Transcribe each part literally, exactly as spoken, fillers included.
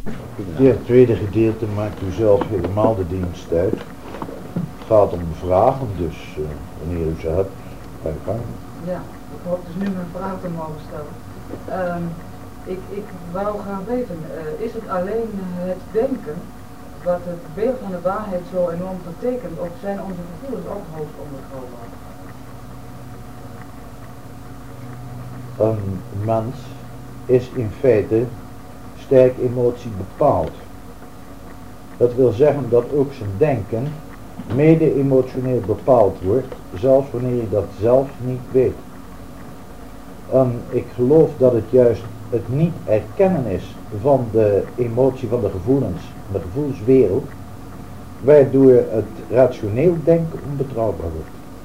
Ja, het tweede gedeelte maakt u zelf helemaal de dienst uit. Het gaat om de vragen, dus uh, wanneer u ze hebt, ga je gang. Ja, ik hoop dus nu mijn vraag te mogen stellen. Um, ik, ik wou graag weten, uh, is het alleen het denken wat het beeld van de waarheid zo enorm vertekent, of zijn onze gevoelens ook hoogst onbetrouwbaar? Een mens is in feite sterk emotie bepaald. Dat wil zeggen dat ook zijn denken mede emotioneel bepaald wordt, zelfs wanneer je dat zelf niet weet. En ik geloof dat het juist het niet erkennen is van de emotie, van de gevoelens, de gevoelswereld, waardoor het rationeel denken onbetrouwbaar wordt.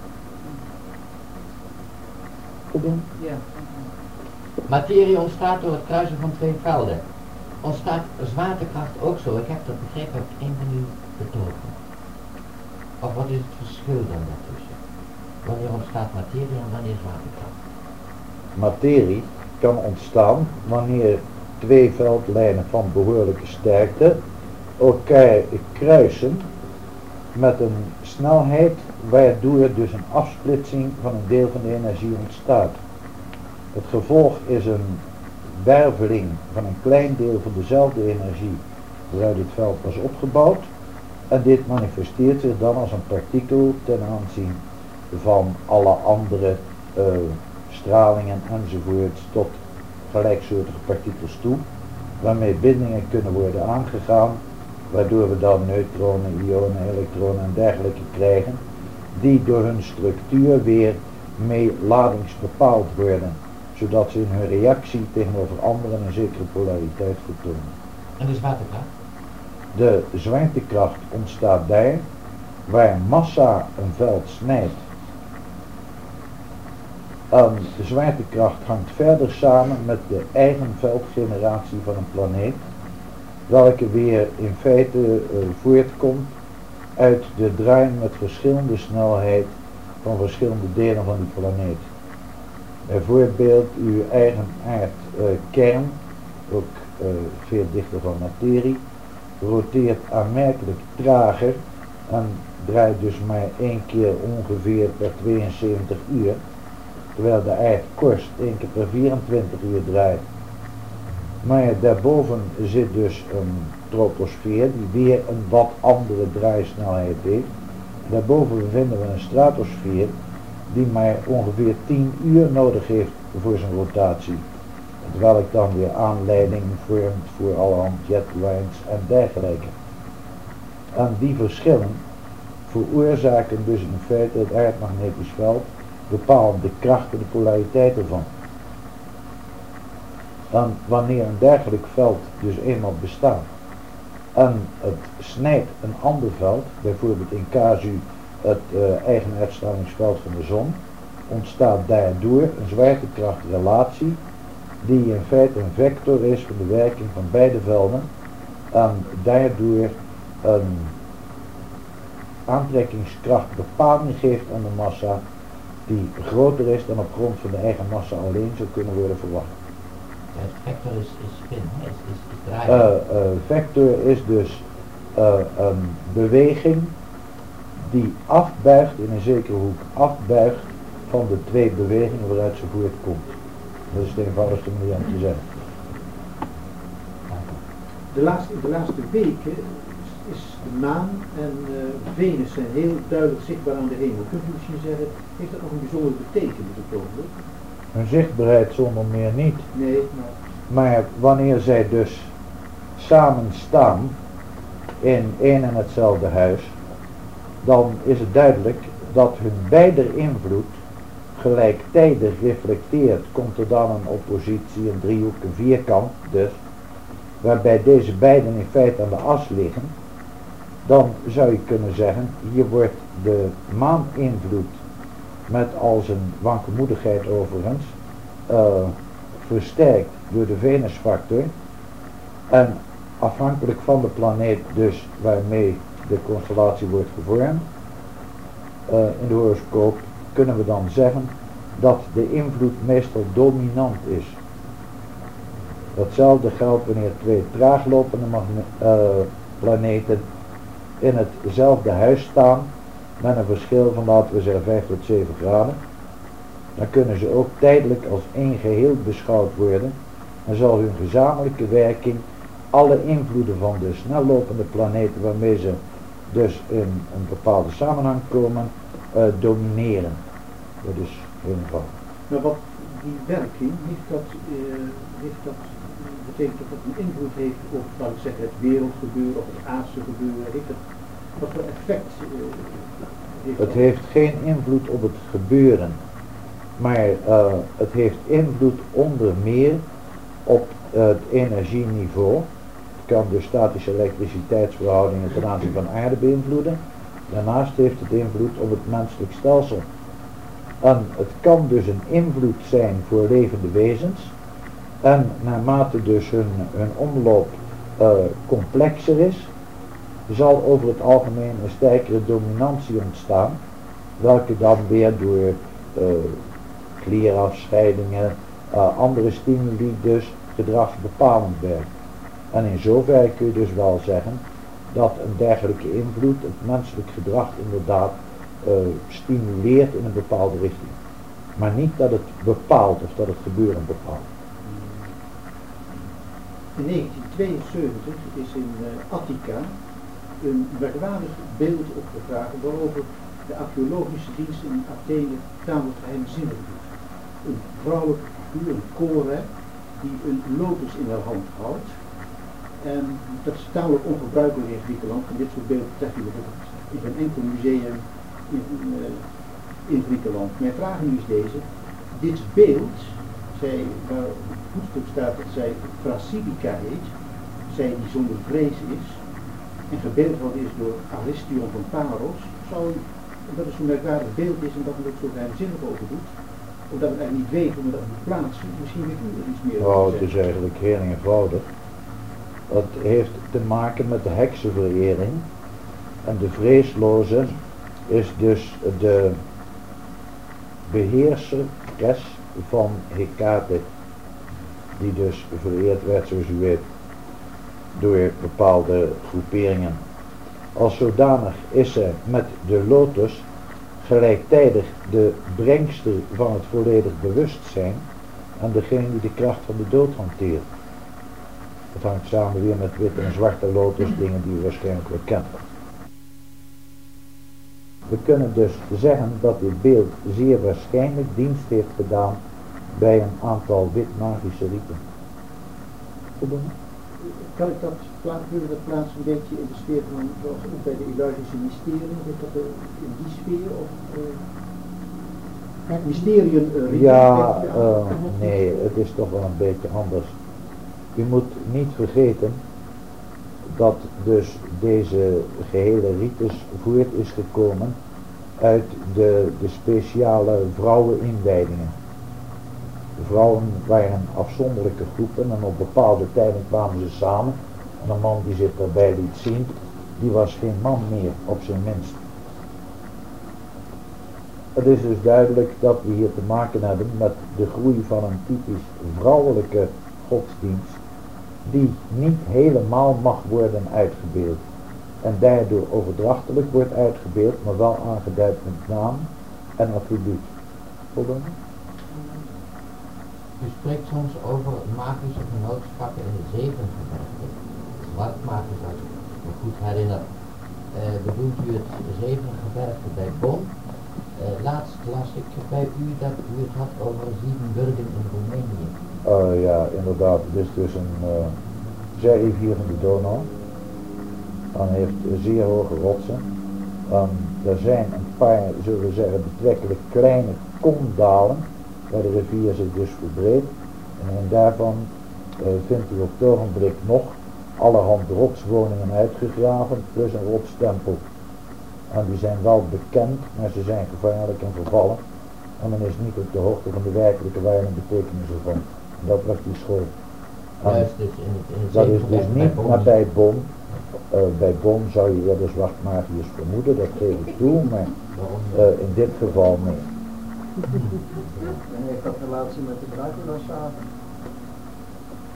Voldoen? Ja. Materie ontstaat door het kruisen van twee velden. Ontstaat zwaartekracht ook zo? Ik heb dat begrepen uit een van uw betogen. Of wat is het verschil dan daartussen? Wanneer ontstaat materie en wanneer zwaartekracht? Materie kan ontstaan wanneer twee veldlijnen van behoorlijke sterkte elkaar kruisen met een snelheid waardoor dus een afsplitsing van een deel van de energie ontstaat. Het gevolg is een werveling van een klein deel van dezelfde energie waaruit het veld was opgebouwd, en dit manifesteert zich dan als een partikel ten aanzien van alle andere uh, stralingen enzovoorts tot gelijksoortige partikels toe, waarmee bindingen kunnen worden aangegaan, waardoor we dan neutronen, ionen, elektronen en dergelijke krijgen, die door hun structuur weer mee ladingsbepaald worden, zodat ze in hun reactie tegenover anderen een zekere polariteit vertonen. En de zwaartekracht? De zwaartekracht ontstaat daar waar massa een veld snijdt. En de zwaartekracht hangt verder samen met de eigen veldgeneratie van een planeet, welke weer in feite uh, voortkomt uit de draaiing met verschillende snelheid van verschillende delen van die planeet. Bijvoorbeeld uw eigen aardkern, uh, ook uh, veel dichter van materie, roteert aanmerkelijk trager en draait dus maar één keer ongeveer per tweeënzeventig uur, terwijl de aardkorst één keer per vierentwintig uur draait. Maar daarboven zit dus een troposfeer die weer een wat andere draaisnelheid heeft. Daarboven vinden we een stratosfeer die maar ongeveer tien uur nodig heeft voor zijn rotatie. Terwijl ik dan weer aanleiding vormt voor allerhand jetlines en dergelijke. En die verschillen veroorzaken dus in feite het aardmagnetisch veld, bepalen de kracht en de polariteit ervan. En wanneer een dergelijk veld dus eenmaal bestaat en het snijdt een ander veld, bijvoorbeeld in casu het uh, eigen uitstralingsveld van de zon, ontstaat daardoor een zwaartekrachtrelatie die in feite een vector is van de werking van beide velden en daardoor een aantrekkingskracht bepaling geeft aan de massa die groter is dan op grond van de eigen massa alleen zou kunnen worden verwacht. Het vector is, is spin, is, is, is draaien. Uh, uh, vector is dus uh, een beweging die afbuigt, in een zekere hoek afbuigt van de twee bewegingen waaruit ze voortkomt. Dat is de eenvoudigste manier om te zeggen. De laatste, de laatste weken is de maan en uh, Venus zijn heel duidelijk zichtbaar aan de hemel. Kunt u misschien zeggen, heeft dat nog een bijzondere betekenis op het ogenblik? Een zichtbaarheid zonder meer niet. Nee, maar... Maar wanneer zij dus samen staan in één en hetzelfde huis, dan is het duidelijk dat hun beider invloed gelijktijdig reflecteert. Komt er dan een oppositie, een driehoek, een vierkant dus, waarbij deze beiden in feite aan de as liggen, dan zou je kunnen zeggen, hier wordt de maaninvloed met al zijn wankelmoedigheid overigens uh, versterkt door de Venusfactor en afhankelijk van de planeet dus waarmee de constellatie wordt gevormd uh, in de horoscoop kunnen we dan zeggen dat de invloed meestal dominant is. Datzelfde geldt wanneer twee traaglopende magne- uh, planeten in hetzelfde huis staan met een verschil van, laten we zeggen, vijf tot zeven graden. Dan kunnen ze ook tijdelijk als één geheel beschouwd worden en zal hun gezamenlijke werking alle invloeden van de snellopende planeten waarmee ze dus in een bepaalde samenhang komen, uh, domineren. Dat is heel eenvoudig. Maar wat die werking, heeft dat, uh, heeft dat, betekent dat dat een invloed heeft op, laat ik zeggen, het wereldgebeuren of het aardse gebeuren? Heeft dat, wat voor effect uh, heeft Het dat? heeft geen invloed op het gebeuren, maar uh, het heeft invloed onder meer op uh, het energieniveau. Het kan de statische elektriciteitsverhoudingen ten aanzien van aarde beïnvloeden. Daarnaast heeft het invloed op het menselijk stelsel. En het kan dus een invloed zijn voor levende wezens. En naarmate dus hun, hun omloop uh, complexer is, zal over het algemeen een sterkere dominantie ontstaan, welke dan weer door uh, klierafscheidingen, uh, andere stimuli dus gedragsbepalend werkt. En in zoverre kun je dus wel zeggen dat een dergelijke invloed het menselijk gedrag inderdaad uh, stimuleert in een bepaalde richting. Maar niet dat het bepaalt of dat het gebeuren bepaalt. In negentien tweeënzeventig is in uh, Attica een merkwaardig beeld opgegraven waarover de archeologische dienst in Athene tamelijk geheimzinnig doet. Een vrouwelijke figuur, een kore, die een lotus in haar hand houdt. En dat is tamelijk ongebruikelijk in Griekenland. En dit soort beelden tref je bijvoorbeeld in geen enkel museum in, uh, in Griekenland. Mijn vraag nu is deze. Dit beeld, zij, waar op het voetstuk staat dat zij Thrascibica heet, zij die zonder vrees is, en gebeeldhouwd is door Aristion van Paros, zou, omdat het zo'n merkwaardig beeld is en dat het ook zo geheimzinnig over doet, omdat we eigenlijk niet weten hoe we dat moet plaatsen, misschien weet u er iets meer over Nou, te het is zeggen. eigenlijk heel eenvoudig. Het heeft te maken met de heksenverering. En de vreesloze is dus de beheerseres van Hecate, die dus vereerd werd, zoals u weet, door bepaalde groeperingen. Als zodanig is ze met de lotus gelijktijdig de brengster van het volledig bewustzijn en degene die de kracht van de dood hanteert. Het hangt samen weer met witte en zwarte lotus, dingen die u waarschijnlijk wel kent. We kunnen dus zeggen dat dit beeld zeer waarschijnlijk dienst heeft gedaan bij een aantal wit-magische riten. Voldoende? Kan ik dat plaatsen, kunnen we dat plaatsen een beetje in de sfeer van, zoals ook bij de Eleusis mysterien, is dat in die sfeer of uh, mysteriën uh, riten? Ja, uh, nee, het is toch wel een beetje anders. U moet niet vergeten dat dus deze gehele ritus voort is gekomen uit de, de speciale vrouweninwijdingen. De vrouwen waren afzonderlijke groepen en op bepaalde tijden kwamen ze samen. En een man die zich daarbij liet zien, die was geen man meer, op zijn minst. Het is dus duidelijk dat we hier te maken hebben met de groei van een typisch vrouwelijke godsdienst, die niet helemaal mag worden uitgebeeld. En daardoor overdrachtelijk wordt uitgebeeld, maar wel aangeduid met naam en attribuut. Voldoende? U spreekt soms over magische genootschappen in de zeven gebergten. Wat magisch, als ik me goed herinner, uh, bedoelt u het zeven gebergte bij Bonn? Uh, laatst las ik bij u dat u het had over Siebenbürgen in Roemenië. Uh, ja, inderdaad. Het is dus een uh, zijrivier van de Donau. Dan heeft zeer hoge rotsen. Um, er zijn een paar, zullen we zeggen, betrekkelijk kleine komdalen, waar de rivier zich dus verbreedt. En een daarvan uh, vindt u op het ogenblik nog allerhand rotswoningen uitgegraven, plus een rotstempel. En die zijn wel bekend, maar ze zijn gevaarlijk en vervallen. En men is niet op de hoogte van de werkelijke waarde en betekenis ervan. Dat was die school. Juist, dus in het, in het Dat is dus zevengebergte bij niet Bonn. nabij Bonn. Uh, bij Bonn zou je wel de zwartmagiërs vermoeden, dat geef ik toe, maar uh, in dit geval niet. En heeft dat relatie met de Dracula-saga?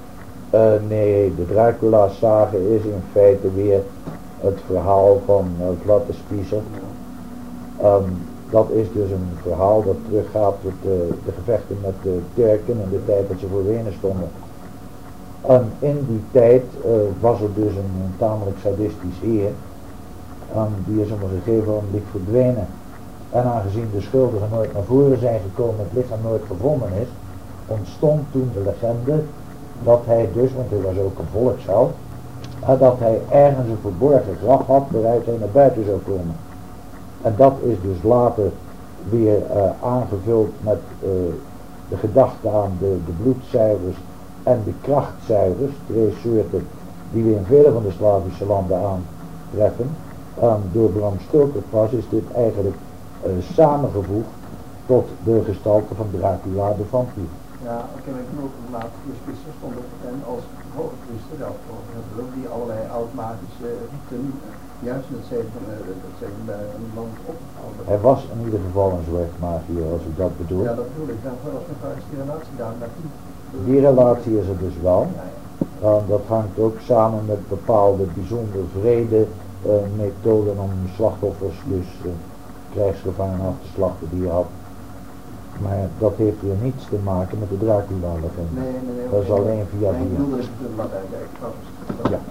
Uh, nee, de Dracula-sage is in feite weer het verhaal van uh, Vlad de Spiezer. Um, dat is dus een verhaal dat teruggaat tot de, de gevechten met de Turken in de tijd dat ze voor Wenen stonden. En in die tijd uh, was er dus een, een tamelijk sadistisch heer. Um, die is op een gegeven moment verdwenen. En aangezien de schuldigen nooit naar voren zijn gekomen, het lichaam nooit gevonden is, ontstond toen de legende dat hij dus, want hij was ook een volksheld, dat hij ergens een verborgen graf had waaruit hij naar buiten zou komen. En dat is dus later weer uh, aangevuld met uh, de gedachte aan de, de bloedzuigers en de krachtzuigers, twee soorten die we in vele van de Slavische landen aantreffen. Um, door Bram Stoker pas is dit eigenlijk uh, samengevoegd tot de gestalte van Dracula de vampier. Ja, ik heb ook later de Spitzer stond op en als hoge priester, ja, ook die allerlei oud-magische riten, juist in het zeven van het zeven bij een land opgehouden. Hij was in ieder geval een zwart magier, als u dat bedoelt. Ja, dat bedoel ik. Dan was is die relatie daar naartoe. Die relatie is er dus wel. Ja, ja. Uh, dat hangt ook samen met bepaalde bijzonder vrede uh, methoden om slachtoffers, dus uh, krijgsgevangenen af te slachten die je had. Maar dat heeft weer niets te maken met de Dracula-legende. Nee, nee, nee. Dat is alleen via nee, via. ik bedoel dat ik het Latijn kijk. Ja.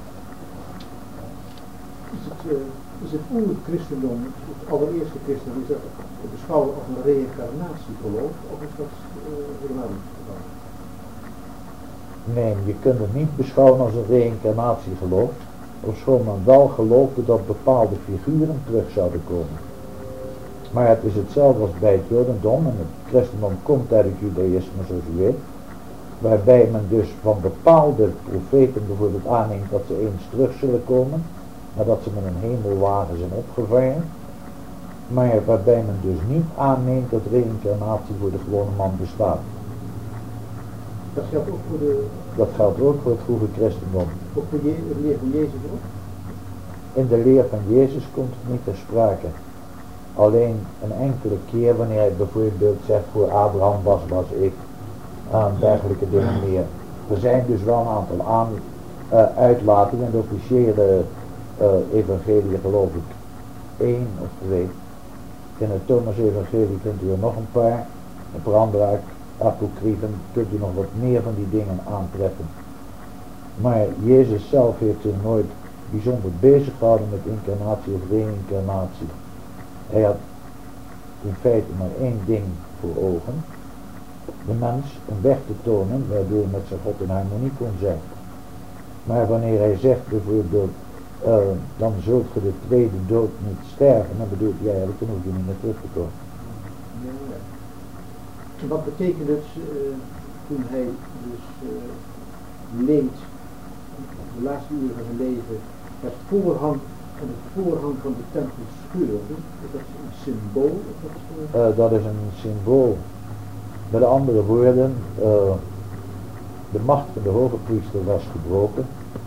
Is het, uh, is het oer-christendom, het allereerste christendom, is dat te beschouwen als een reïncarnatiegeloof, of is dat uh, helemaal niet het geval? Nee, je kunt het niet beschouwen als een reïncarnatiegeloof, ofschoon men wel geloofde dat bepaalde figuren terug zouden komen. Maar het is hetzelfde als bij het Jodendom, en het christendom komt uit het Judaïsme zoals u weet, waarbij men dus van bepaalde profeten bijvoorbeeld aanneemt dat ze eens terug zullen komen, nadat ze met een hemelwagen zijn opgevaren, maar waarbij men dus niet aanneemt dat reïncarnatie voor de gewone man bestaat. Dat geldt ook voor de... Dat geldt ook voor het vroege christendom. Ook voor je, de leer van Jezus ook? In de leer van Jezus komt het niet ter sprake. Alleen een enkele keer wanneer hij bijvoorbeeld zegt voor Abraham was, was ik, aan dergelijke dingen meer. Er zijn dus wel een aantal aan, uh, uitlatingen, de officiële uh, evangelie geloof ik één of twee. In het Thomas-evangelie vindt u er nog een paar. Een paar andere apocryfen kunt u nog wat meer van die dingen aantreffen. Maar Jezus zelf heeft zich nooit bijzonder bezig gehouden met incarnatie of reïncarnatie. Hij had in feite maar één ding voor ogen. De mens een weg te tonen waardoor hij met zijn God in harmonie kon zijn. Maar wanneer hij zegt bijvoorbeeld, uh, dan zult je de tweede dood niet sterven, dan bedoelt hij eigenlijk, dan hoef je niet meer terug te komen. Ja, ja. Wat betekent het uh, toen hij dus uh, leed, de laatste uren van zijn leven, het voorhang en het voorhang van de tempel scheurde? Is dat een symbool? Of dat, uh... Uh, dat is een symbool. Met andere woorden, uh, de macht van de hoge priester was gebroken.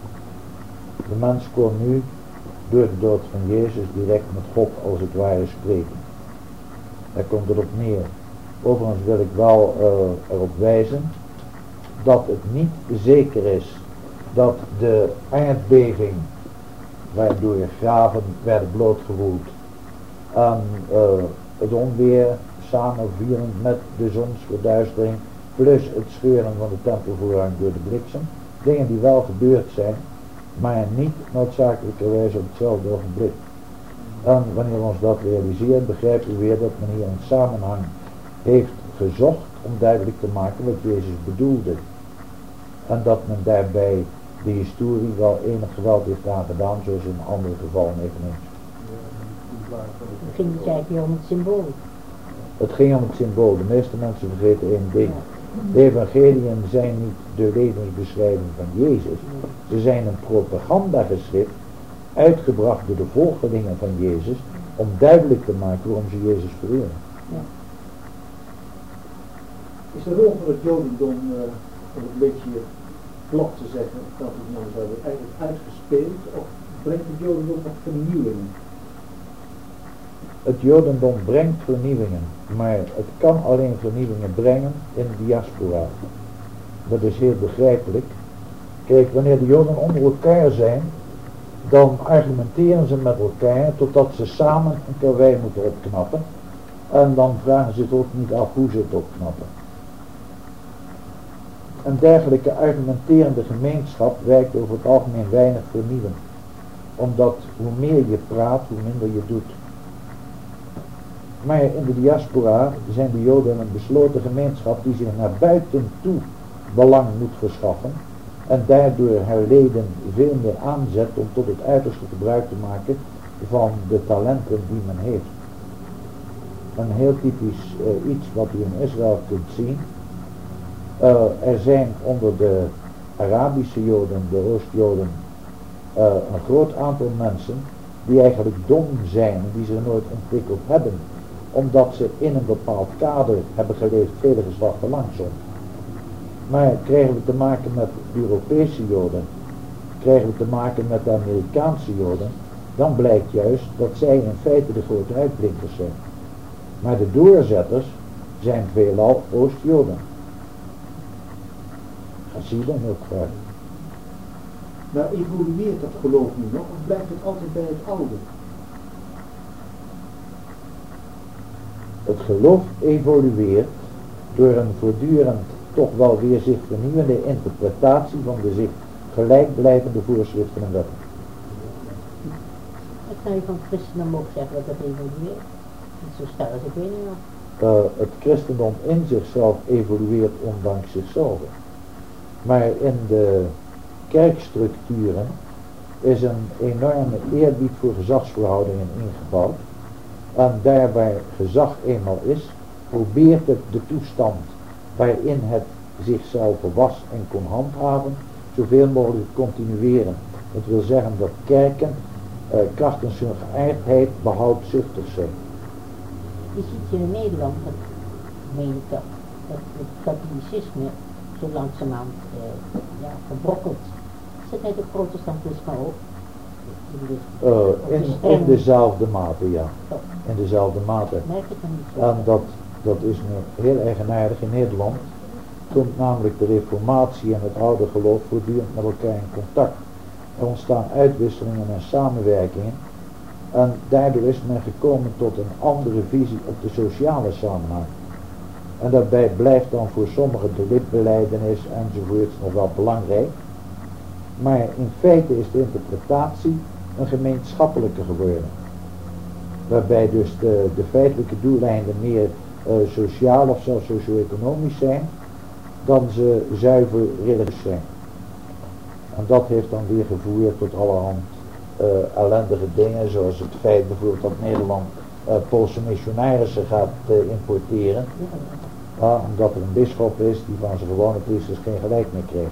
De mens kon nu door de dood van Jezus direct met God als het ware spreken. Daar komt het op neer. Overigens wil ik wel uh, erop wijzen dat het niet zeker is dat de aardbeving waardoor graven werden blootgewoeld en uh, het onweer samenvielen met de zonsverduistering plus het scheuren van de tempelvoorhang door de bliksem, dingen die wel gebeurd zijn, maar niet noodzakelijkerwijs op hetzelfde ogenblik. En wanneer we ons dat realiseren, begrijpen we weer dat men hier een samenhang heeft gezocht om duidelijk te maken wat Jezus bedoelde. En dat men daarbij de historie wel enig geweld heeft aangedaan, zoals in andere gevallen eveneens. Het ging dus eigenlijk om het symbool. Het ging om het symbool. De meeste mensen vergeten één ding. De evangeliën zijn niet de levensbeschrijving van Jezus. Ze zijn een propagandageschrift uitgebracht door de volgelingen van Jezus om duidelijk te maken waarom ze Jezus vereren. Ja. Is de rol van het Jodendom, uh, om het een beetje plat te zeggen, dat het nou zou worden, eigenlijk uitgespeeld, of brengt het Jodendom wat vernieuwingen? Het Jodendom brengt vernieuwingen, maar het kan alleen vernieuwingen brengen in de diaspora. Dat is heel begrijpelijk, Kijk, wanneer de Joden onder elkaar zijn, dan argumenteren ze met elkaar totdat ze samen een karwei moeten opknappen. En dan vragen ze zich ook niet af hoe ze het opknappen. Een dergelijke argumenterende gemeenschap werkt over het algemeen weinig vernieuwend. Omdat hoe meer je praat, hoe minder je doet. Maar in de diaspora zijn de Joden een besloten gemeenschap die zich naar buiten toe belang moet verschaffen. En daardoor haar leden veel meer aanzet om tot het uiterste gebruik te maken van de talenten die men heeft. Een heel typisch uh, iets wat u in Israël kunt zien. Uh, er zijn onder de Arabische Joden, de Oost-Joden, uh, een groot aantal mensen die eigenlijk dom zijn en die zich nooit ontwikkeld hebben, omdat ze in een bepaald kader hebben geleefd vele geslachten lang soms. Maar krijgen we te maken met Europese Joden, krijgen we te maken met de Amerikaanse Joden, dan blijkt juist dat zij in feite de grote uitblinkers zijn. Maar de doorzetters zijn veelal Oost-Joden. Hasieden ook vaak. Maar evolueert dat geloof nu nog of blijft het altijd bij het oude? Het geloof evolueert door een voortdurend toch wel weer zich vernieuwende interpretatie van de zich gelijkblijvende voorschriften en wetten. Dat zou je van het christendom ook zeggen dat dat evolueert. Niet zo sterk als ik weet niet nog. Uh, het christendom in zichzelf evolueert ondanks zichzelf. Maar in de kerkstructuren is een enorme eerbied voor gezagsverhoudingen ingebouwd. En daar waar gezag eenmaal is, probeert het de toestand waarin het zichzelf was en kon handhaven, zoveel mogelijk te continueren. Dat wil zeggen dat kerken uh, krachtens hun geaardheid behoudzuchtig zijn. Je ziet hier in Nederland, dat meen ik toch, dat het katholicisme zo langzamerhand uh, ja, verbrokkelt. Zit hij het protestantisme ook? Uh, in, in dezelfde mate, ja. In dezelfde mate. En dat, dat is nu heel eigenaardig in Nederland. Komt namelijk de reformatie en het oude geloof voortdurend met elkaar in contact. Er ontstaan uitwisselingen en samenwerkingen. En daardoor is men gekomen tot een andere visie op de sociale samenhang. En daarbij blijft dan voor sommigen de lidbelijdenis enzovoorts nog wel belangrijk. Maar in feite is de interpretatie een gemeenschappelijke geworden. Waarbij dus de, de feitelijke doeleinden meer uh, sociaal of zelfs socio-economisch zijn dan ze zuiver religieus zijn. En dat heeft dan weer gevoerd tot allerhand uh, ellendige dingen, zoals het feit bijvoorbeeld dat Nederland uh, Poolse missionarissen gaat uh, importeren. Uh, omdat er een bisschop is die van zijn gewone priesters geen gelijk meer kreeg.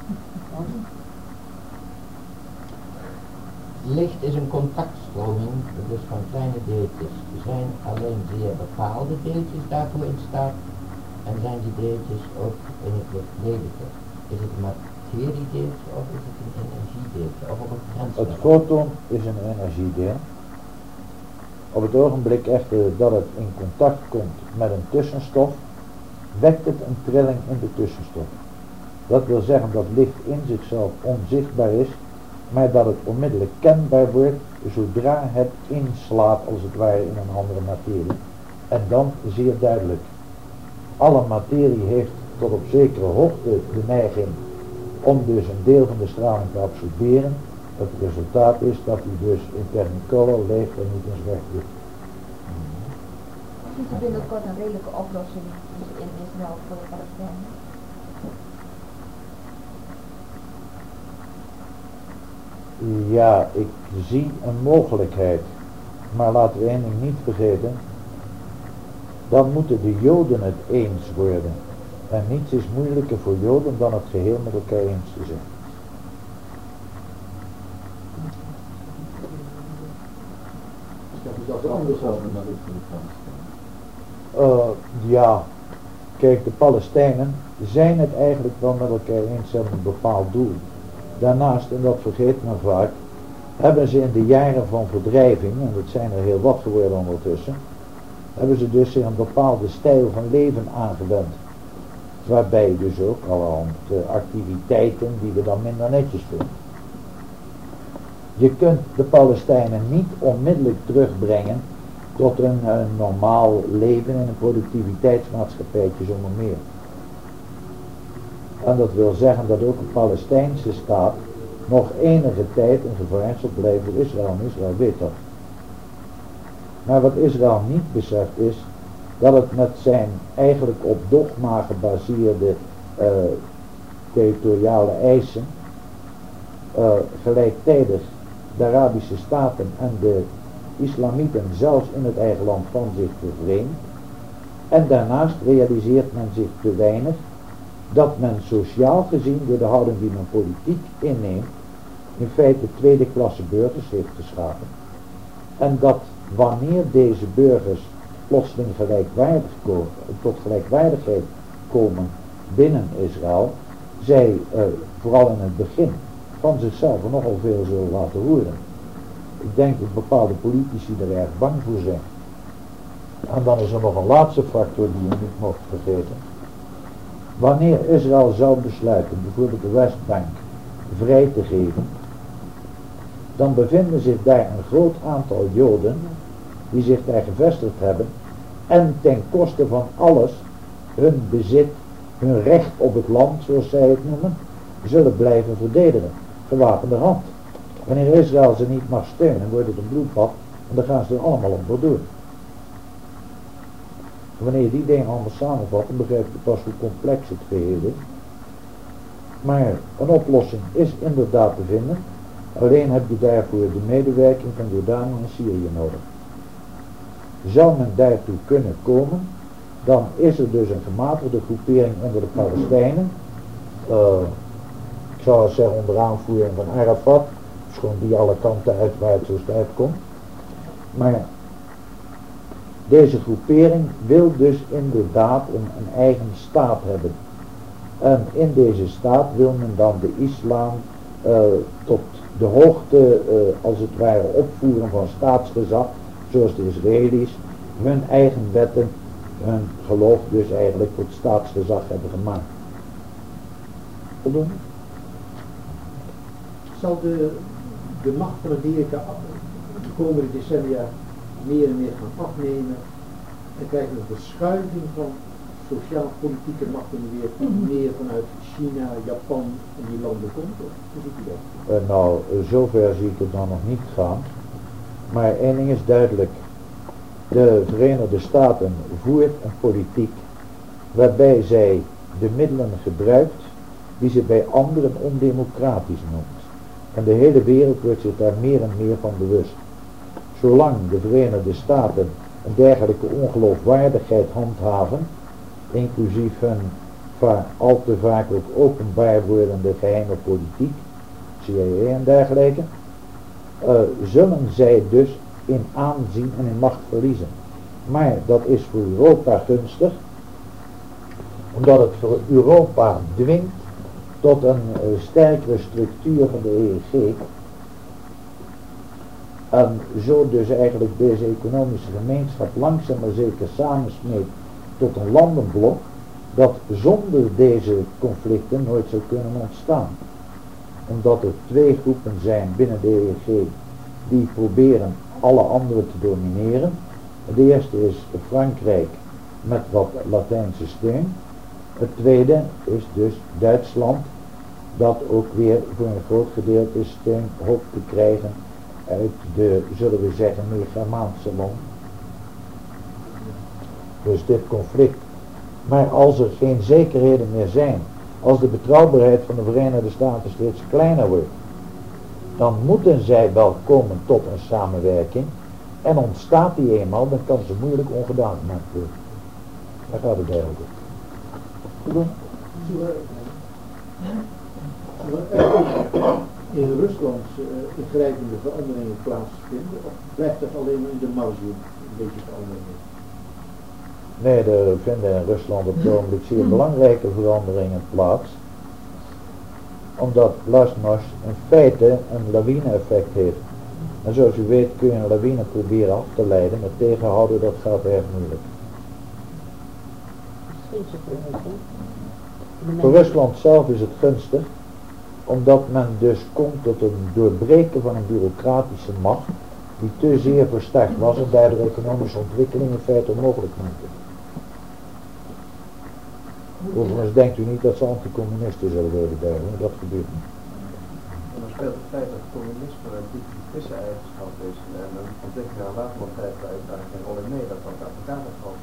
Licht is een contactstroming, dus van kleine deeltjes. Er zijn alleen zeer bepaalde deeltjes daarvoor in staat en zijn die deeltjes ook in het licht lelijker. Is het een materiedeeltje of is het een energiedeeltje of op een grens? Het foton is een energiedeel. Op het ogenblik echter dat het in contact komt met een tussenstof, wekt het een trilling in de tussenstof. Dat wil zeggen dat licht in zichzelf onzichtbaar is, maar dat het onmiddellijk kenbaar wordt zodra het inslaat als het ware in een andere materie. En dan zeer duidelijk. Alle materie heeft tot op zekere hoogte de neiging om dus een deel van de straling te absorberen. Het resultaat is dat hij dus in technicolor leeft en niet in zwart-wit. Is er binnenkort een redelijke oplossing in Israël voor de Palestijnen? Ja, ik zie een mogelijkheid. Maar laten we één ding niet vergeten. Dan moeten de Joden het eens worden. En niets is moeilijker voor Joden dan het geheel met elkaar eens te zijn. Dat is anders over. Uh, ja, kijk, de Palestijnen zijn het eigenlijk wel met elkaar eens, hebben een bepaald doel. Daarnaast, en dat vergeet men vaak, hebben ze in de jaren van verdrijving, en dat zijn er heel wat geworden ondertussen, hebben ze dus zich een bepaalde stijl van leven aangewend. Waarbij je dus ook allerhand uh, activiteiten die we dan minder netjes vinden. Je kunt de Palestijnen niet onmiddellijk terugbrengen tot een, een normaal leven in een productiviteitsmaatschappijtje zonder meer. En dat wil zeggen dat ook een Palestijnse staat nog enige tijd een gevaar zal blijven voor Israël, en Israël weet dat. Maar wat Israël niet beseft is dat het met zijn eigenlijk op dogma gebaseerde uh, territoriale eisen uh, gelijktijdig de Arabische staten en de islamieten zelfs in het eigen land van zich vervreemdt. En daarnaast realiseert men zich te weinig dat men sociaal gezien door de houding die men politiek inneemt in feite tweede klasse burgers heeft geschapen. En dat wanneer deze burgers plotseling gelijkwaardig komen, tot gelijkwaardigheid komen binnen Israël, zij uh, vooral in het begin van zichzelf nogal veel zullen laten horen. Ik denk dat bepaalde politici er erg bang voor zijn. En dan is er nog een laatste factor die je niet mocht vergeten. Wanneer Israël zou besluiten bijvoorbeeld de Westbank vrij te geven, dan bevinden zich daar een groot aantal Joden die zich daar gevestigd hebben en ten koste van alles hun bezit, hun recht op het land, zoals zij het noemen, zullen blijven verdedigen, gewapende hand. Wanneer Israël ze niet mag steunen, wordt het een bloedbad en dan gaan ze er allemaal onderdoor. Wanneer je die dingen allemaal samenvat, dan begrijp je pas hoe complex het geheel is. Maar een oplossing is inderdaad te vinden, alleen heb je daarvoor de medewerking van Jordanië en Syrië nodig. Zou men daartoe kunnen komen, dan is er dus een gematigde groepering onder de Palestijnen. Uh, ik zou zeggen onder aanvoering van Arafat, schoon die alle kanten uit waar het zo sterk komt. Maar deze groepering wil dus inderdaad een, een eigen staat hebben. En in deze staat wil men dan de islam uh, tot de hoogte, uh, als het ware, opvoeren van staatsgezag, zoals de Israëli's hun eigen wetten, hun geloof dus eigenlijk tot staatsgezag hebben gemaakt. Voldoende? Zal de, de macht van Amerika de komende decennia meer en meer gaan afnemen en krijgen we een verschuiving van sociaal-politieke macht in de wereld die meer vanuit China, Japan en die landen komt? Of hoe ziet u dat? Uh, nou, zover zie ik het dan nog niet gaan. Maar één ding is duidelijk. De Verenigde Staten voert een politiek waarbij zij de middelen gebruikt die ze bij anderen ondemocratisch noemt. En de hele wereld wordt zich daar meer en meer van bewust. Zolang de Verenigde Staten een dergelijke ongeloofwaardigheid handhaven, inclusief hun va- al te vaak ook openbaar wordende geheime politiek, C I A en dergelijke, uh, zullen zij dus in aanzien en in macht verliezen. Maar dat is voor Europa gunstig, omdat het voor Europa dwingt tot een uh, sterkere structuur van de E E G. En zo dus eigenlijk deze economische gemeenschap langzaam maar zeker samensmeet tot een landenblok dat zonder deze conflicten nooit zou kunnen ontstaan. Omdat er twee groepen zijn binnen de E E G die proberen alle anderen te domineren. De eerste is Frankrijk met wat Latijnse steun. Het tweede is dus Duitsland, dat ook weer voor een groot gedeelte steun hoopt te krijgen uit de, zullen we zeggen, meer Germaanse landen. Dus dit conflict. Maar als er geen zekerheden meer zijn, als de betrouwbaarheid van de Verenigde Staten steeds kleiner wordt, dan moeten zij wel komen tot een samenwerking. En ontstaat die eenmaal, dan kan ze moeilijk ongedaan gemaakt worden. Daar gaat het eigenlijk op. Goed? In Rusland uh, ingrijpende veranderingen plaatsvinden, of blijft dat alleen maar in de marge een beetje veranderingen? Nee, er vinden in Rusland op het ogenblik zeer belangrijke veranderingen plaats. Omdat glasnost in feite een lawine-effect heeft. En zoals u weet kun je een lawine proberen af te leiden, maar tegenhouden dat gaat erg moeilijk. Misschien is het de Voor mensen- Rusland zelf is het gunstig, omdat men dus komt tot een doorbreken van een bureaucratische macht die te zeer versterkt was en daardoor economische ontwikkeling in feite onmogelijk maakte. Overigens denkt u niet dat ze anticommunisten zullen worden bij hoor, dat gebeurt niet. En dan speelt het feit dat communisme een typische eigenschap is en een ontwikkeling aan waterlandtijd daar geen rol in mee, dat dat Afrikanen valt.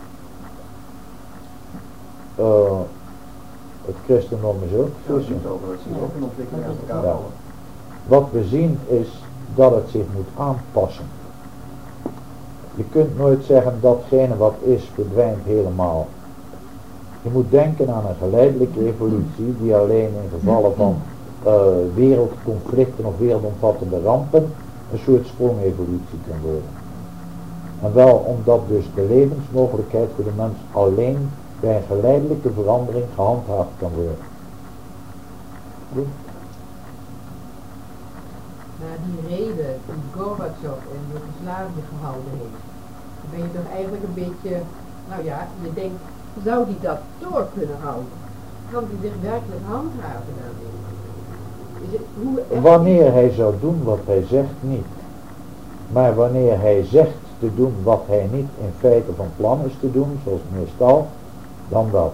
Uh, het christendom is ook Ja, dat vissen. is ook, dat zie je ook een ontwikkeling aan elkaar Ja. vallen. Wat we zien is dat het zich moet aanpassen. Je kunt nooit zeggen datgene wat is verdwijnt helemaal. Je moet denken aan een geleidelijke evolutie die alleen in gevallen van uh, wereldconflicten of wereldomvattende rampen een soort sprongevolutie kan worden. En wel omdat dus de levensmogelijkheid voor de mens alleen bij een geleidelijke verandering gehandhaafd kan worden. Goed? naar die reden die Gorbachev in Joegoslavië gehouden heeft, dan ben je toch eigenlijk een beetje, nou ja, je denkt, zou die dat door kunnen houden? Kan die zich werkelijk handhaven daarmee? Is het, hoe echt Wanneer hij zou doen wat hij zegt, niet. Maar wanneer hij zegt te doen wat hij niet in feite van plan is te doen, zoals meestal, dan wel.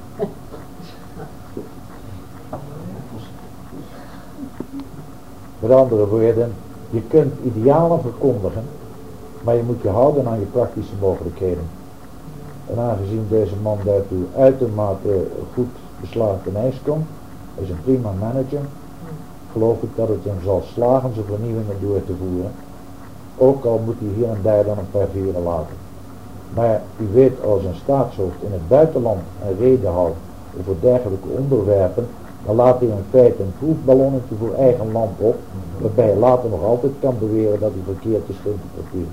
Met andere woorden, je kunt idealen verkondigen, maar je moet je houden aan je praktische mogelijkheden. En aangezien deze man daartoe uitermate goed beslagen ten ijs komt, is een prima manager, geloof ik dat het hem zal slagen zijn vernieuwingen door te voeren. Ook al moet hij hier en daar dan een paar veren laten. Maar u weet, als een staatshoofd in het buitenland een reden houdt over dergelijke onderwerpen, dan laat hij in feite een proefballonnetje voor eigen land op, waarbij hij later nog altijd kan beweren dat hij verkeerd is geïnterpreteerd.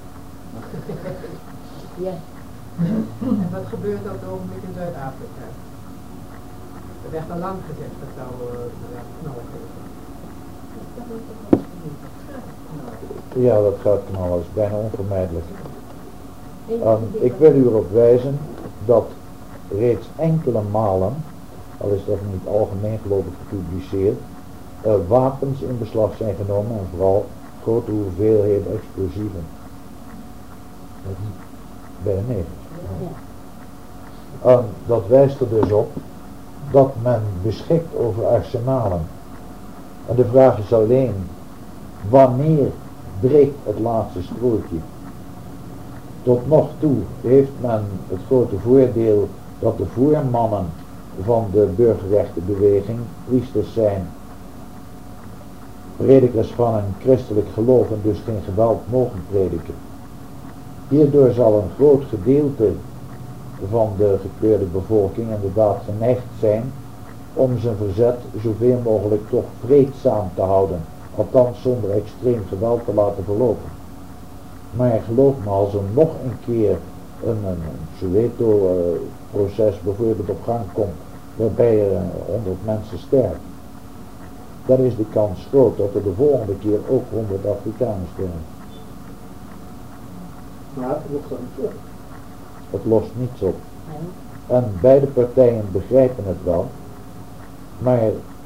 Ja. En wat gebeurt op het ogenblik in Zuid-Afrika? Er werd al lang gezegd dat zou uh, knallen geven. Ja, dat gaat knallen, dat is bijna onvermijdelijk. Um, ik wil u erop wijzen dat reeds enkele malen, al is dat niet algemeen geloof ik gepubliceerd, uh, wapens in beslag zijn genomen en vooral grote hoeveelheden explosieven. Bij de negers. Um, dat wijst er dus op dat men beschikt over arsenalen. En de vraag is alleen, wanneer breekt het laatste strootje? Tot nog toe heeft men het grote voordeel dat de voormannen van de burgerrechtenbeweging priesters zijn, predikers van een christelijk geloof en dus geen geweld mogen prediken. Hierdoor zal een groot gedeelte van de gekleurde bevolking inderdaad geneigd zijn om zijn verzet zoveel mogelijk toch vreedzaam te houden, althans zonder extreem geweld te laten verlopen. Maar geloof me, als er nog een keer een, een, een Soweto-proces bijvoorbeeld op gang komt, waarbij er honderd mensen sterven, dan is de kans groot dat er de volgende keer ook honderd Afrikanen sterven. Maar het lost dat niet op. Het lost niets op. Nee. En beide partijen begrijpen het wel, maar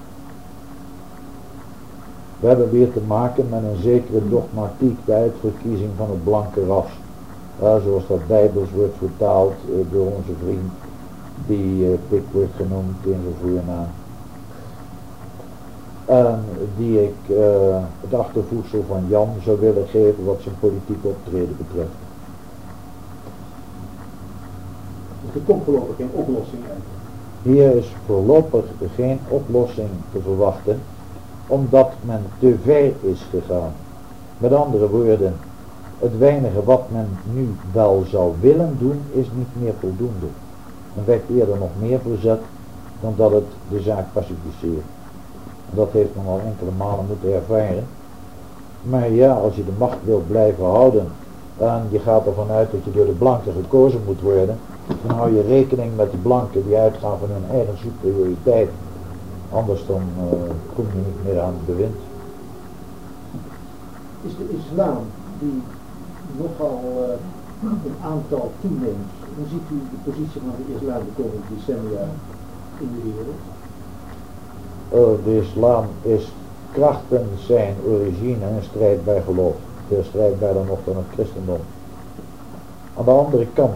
we hebben weer te maken met een zekere dogmatiek, de uitverkiezing van het blanke ras. Ja, zoals dat bijbels wordt vertaald uh, door onze vriend, die uh, Pick wordt genoemd in zijn voornaam. En die ik uh, het achtervoegsel van Jan zou willen geven wat zijn politiek optreden betreft. Dus er komt voorlopig geen oplossing uit. Hier is voorlopig geen oplossing te verwachten, omdat men te ver is gegaan. Met andere woorden, het weinige wat men nu wel zou willen doen, is niet meer voldoende. Men wekt eerder nog meer verzet dan dat het de zaak pacificeert. En dat heeft men al enkele malen moeten ervaren. Maar ja, als je de macht wilt blijven houden en je gaat ervan uit dat je door de blanken gekozen moet worden, dan hou je rekening met de blanken die uitgaan van hun eigen superioriteit. Anders dan uh, kom je niet meer aan het bewind. Is de islam, die nogal uh, een aantal toeneemt, hoe ziet u de positie van de islam de komende decennia in de wereld? Uh, de islam is krachten zijn origine een strijdbaar geloof. Veel strijdbaarder nog dan het christendom. Aan de andere kant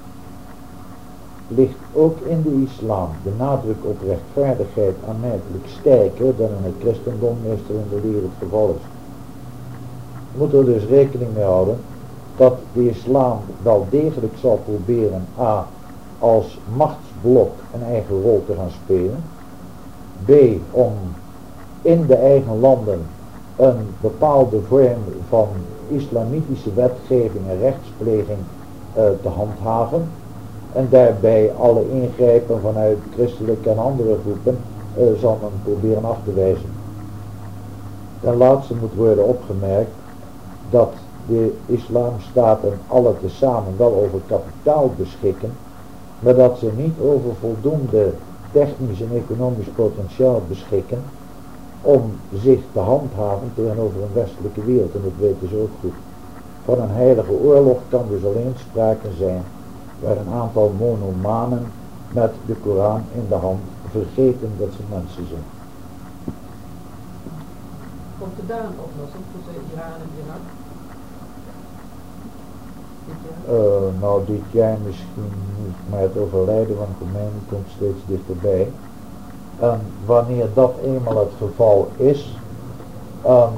ligt ook in de islam de nadruk op rechtvaardigheid aanmerkelijk sterker dan in het christendom meestal in de wereld het geval is. We moeten er dus rekening mee houden dat de islam wel degelijk zal proberen a. als machtsblok een eigen rol te gaan spelen, b. om in de eigen landen een bepaalde vorm van islamitische wetgeving en rechtspleging uh, te handhaven en daarbij alle ingrijpen vanuit christelijke en andere groepen uh, zal men proberen af te wijzen. Ten laatste moet worden opgemerkt dat de islamstaten alle tezamen wel over kapitaal beschikken, maar dat ze niet over voldoende technisch en economisch potentiaal beschikken om zich te handhaven tegenover een westelijke wereld, en dat weten ze ook goed. Van een heilige oorlog kan dus alleen sprake zijn waar een aantal monomanen met de Koran in de hand vergeten dat ze mensen zijn. Komt er daar een oplossing tussen Iran en Irak? Uh, nou, dit jaar misschien niet, maar het overlijden van Khomeini komt steeds dichterbij. En wanneer dat eenmaal het geval is, um,